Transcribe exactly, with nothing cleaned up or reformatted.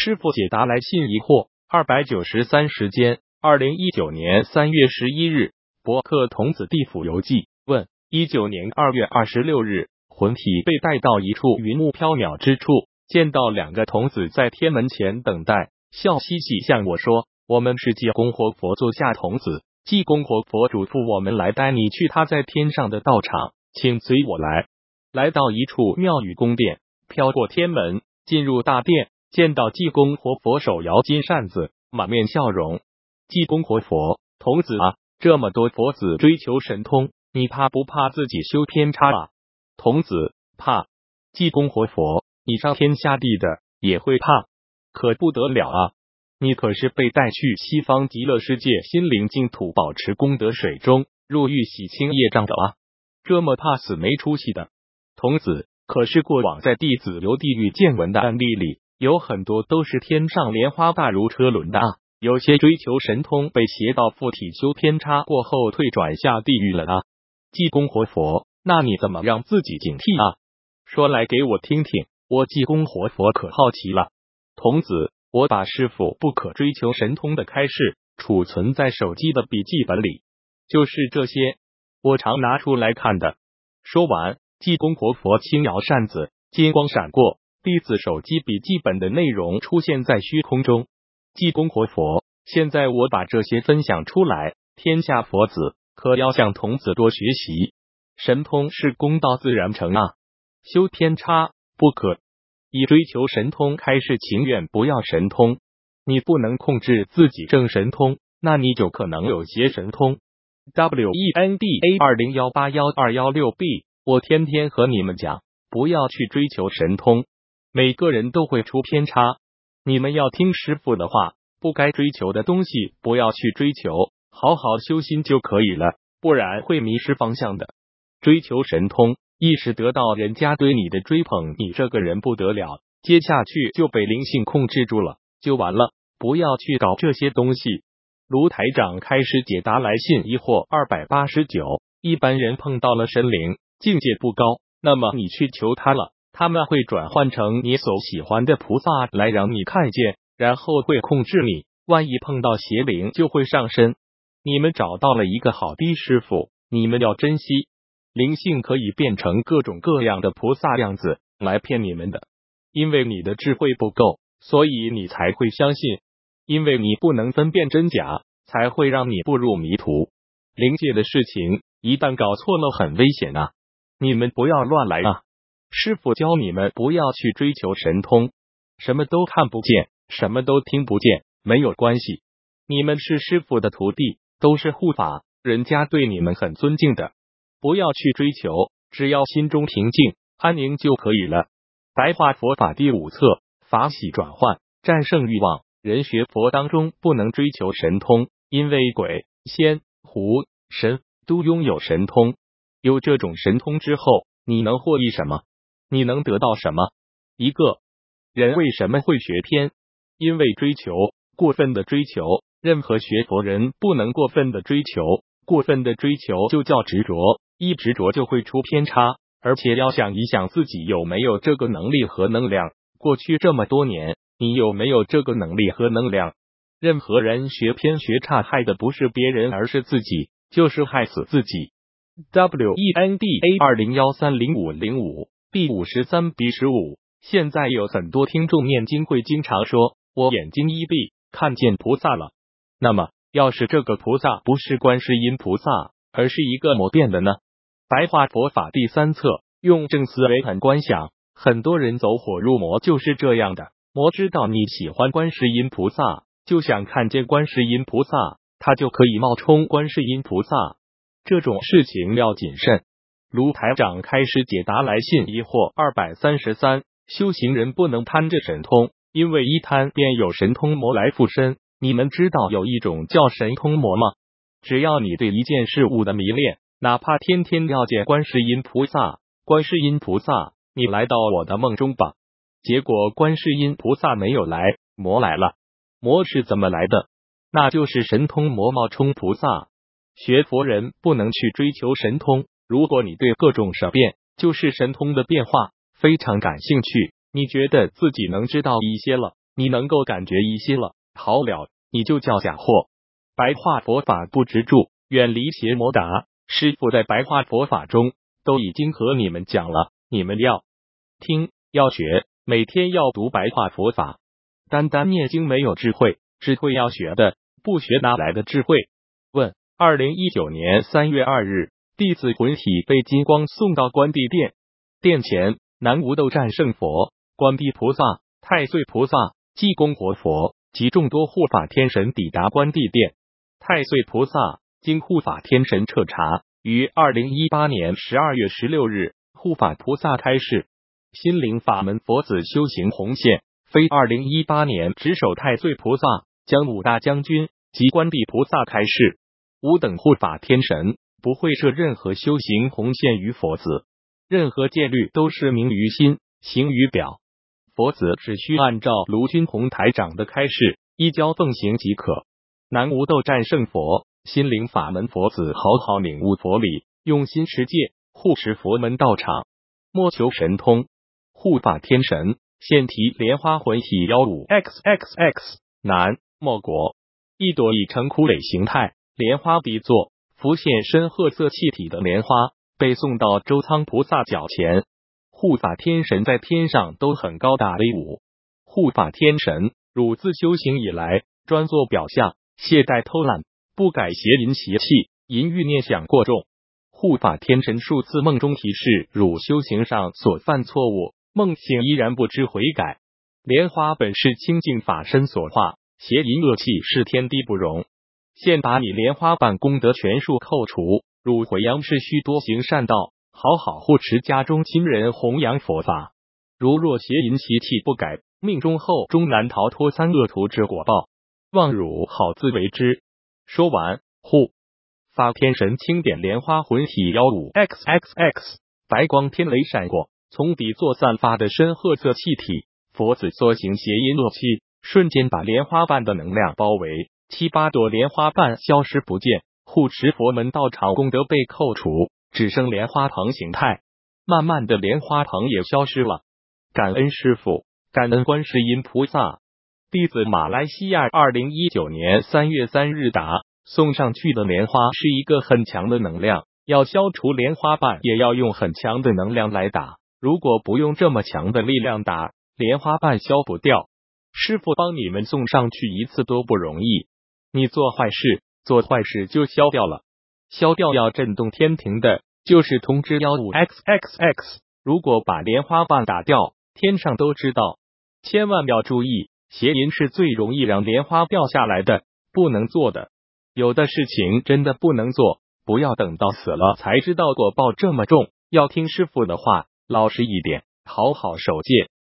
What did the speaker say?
师傅解答来信疑惑二百九十三时间二零一九年三月十一日，博客童子地府游记问：一九年二月二十六日，魂体被带到一处云雾飘渺之处，见到两个童子在天门前等待，笑嘻嘻向我说：我们是济公活佛座下童子，济公活佛嘱咐我们来带你去他在天上的道场，请随我来。来到一处庙宇宫殿，飘过天门，进入大殿，见到济公活佛手摇金扇子，满面笑容。济公活佛，童子啊，这么多佛子追求神通，你怕不怕自己修偏差啊？童子，怕。济公活佛，你上天下地的也会怕，可不得了啊！你可是被带去西方极乐世界心灵净土保持功德水中入狱洗清业障的啊！这么怕死没出息的童子，可是过往在弟子游地狱见闻的案例里，有很多都是天上莲花大如车轮的啊！有些追求神通被邪道附体修偏差过后退转下地狱了啊！济公活佛，那你怎么让自己警惕啊？说来给我听听，我济公活佛可好奇了。童子，我把师傅不可追求神通的开示储存在手机的笔记本里，就是这些，我常拿出来看的。说完，济公活佛轻摇扇子，金光闪过，弟子手机笔记本的内容出现在虚空中。济公活佛，现在我把这些分享出来，天下佛子可要向童子多学习。神通是公道自然成啊，修偏差不可。以追求神通开示，情愿不要神通。你不能控制自己正神通，那你就可能有邪神通。W E N D A 二零一八一二一六 B， 我天天和你们讲，不要去追求神通，每个人都会出偏差。你们要听师傅的话，不该追求的东西不要去追求，好好修心就可以了，不然会迷失方向的。追求神通，一时得到人家对你的追捧，你这个人不得了，接下去就被灵性控制住了，就完了。不要去搞这些东西。卢台长开始解答来信疑惑二百八十九，一般人碰到了神灵，境界不高，那么你去求他了，他们会转换成你所喜欢的菩萨来让你看见，然后会控制你，万一碰到邪灵就会上身。你们找到了一个好的师傅，你们要珍惜。灵性可以变成各种各样的菩萨样子来骗你们的，因为你的智慧不够，所以你才会相信，因为你不能分辨真假，才会让你步入迷途。灵界的事情一旦搞错了很危险啊，你们不要乱来啊。师傅教你们不要去追求神通，什么都看不见，什么都听不见，没有关系，你们是师傅的徒弟，都是护法，人家对你们很尊敬的。不要去追求，只要心中平静安宁就可以了。白话佛法第五册，法喜转换，战胜欲望。人学佛当中不能追求神通，因为鬼、仙、狐、神都拥有神通。有这种神通之后，你能获益什么？你能得到什么？一个人为什么会学偏？因为追求，过分的追求。任何学佛人不能过分的追求，过分的追求就叫执着。一执着就会出偏差，而且要想一想自己有没有这个能力和能量。过去这么多年，你有没有这个能力和能量？任何人学偏学差，害的不是别人，而是自己，就是害死自己。W E N D A 二零一三零五零五 B 五十三 B 十五。现在有很多听众念经会经常说，我眼睛一闭，看见菩萨了。那么，要是这个菩萨不是观世音菩萨，而是一个魔变的呢？白话佛法第三册，用正思维很观想，很多人走火入魔就是这样的。魔知道你喜欢观世音菩萨，就想看见观世音菩萨，他就可以冒充观世音菩萨。这种事情要谨慎。卢台长开始解答来信疑惑二百三十三，修行人不能贪着神通，因为一贪便有神通魔来附身。你们知道有一种叫神通魔吗？只要你对一件事物的迷恋，哪怕天天要见观世音菩萨，观世音菩萨，你来到我的梦中吧。结果观世音菩萨没有来，魔来了。魔是怎么来的？那就是神通魔冒充菩萨。学佛人不能去追求神通，如果你对各种神变，就是神通的变化非常感兴趣，你觉得自己能知道一些了， 你能够感觉一些了，好了，你就叫假货。白话佛法不执着，远离邪魔打。师父在白话佛法中都已经和你们讲了，你们要听要学，每天要读白话佛法。单单念经没有智慧，智慧要学的，不学哪来的智慧？问：二零一九年三月二日，弟子魂体被金光送到关帝殿，殿前南无斗战胜佛、关帝菩萨、太岁菩萨、济公活佛及众多护法天神抵达关帝殿。太岁菩萨经护法天神彻查，于二零一八年十二月十六日，护法菩萨开示，心灵法门佛子修行红线，非二零一八年值守太岁菩萨将五大将军及关帝菩萨开示，吾等护法天神不会设任何修行红线于佛子，任何戒律都是明于心，行于表。佛子只需按照卢军宏台长的开示，依教奉行即可。南无斗战胜佛，心灵法门佛子好好领悟佛理，用心持戒，护持佛门道场，莫求神通。护法天神现提莲花魂体幺五 X X X 南莫国，一朵以成枯蕾形态莲花底座，浮现深褐色气体的莲花被送到周仓菩萨脚前。护法天神在天上都很高大威武。护法天神汝自修行以来，专做表象，懈怠偷懒，不改邪淫邪气，淫欲念想过重。护法天神数次梦中提示汝修行上所犯错误，梦醒依然不知悔改。莲花本是清净法身所化，邪淫恶气是天地不容。现把你莲花瓣功德全数扣除，汝回阳是须多行善道，好好护持家中亲人，弘扬佛法。如若邪淫习气不改，命中后终难逃脱三恶图之果报，望汝好自为之。说完，护法天神轻点莲花魂体幺五 X X X， 白光天雷闪过，从底座散发的深褐色气体，佛子所行邪淫恶气瞬间把莲花瓣的能量包围，七八朵莲花瓣消失不见，护持佛门道场功德被扣除，只剩莲花藤形态。慢慢的莲花藤也消失了。感恩师父，感恩观世音菩萨。弟子马来西亚二零一九年三月三日答，送上去的莲花是一个很强的能量，要消除莲花瓣也要用很强的能量来打，如果不用这么强的力量打，莲花瓣消不掉。师父帮你们送上去一次都不容易，你做坏事，做坏事就消掉了，消掉要震动天庭的，就是通知幺五 X X X， 如果把莲花瓣打掉，天上都知道。千万要注意，邪淫是最容易让莲花掉下来的，不能做的。有的事情真的不能做，不要等到死了才知道果报这么重，要听师父的话，老实一点，好好守戒。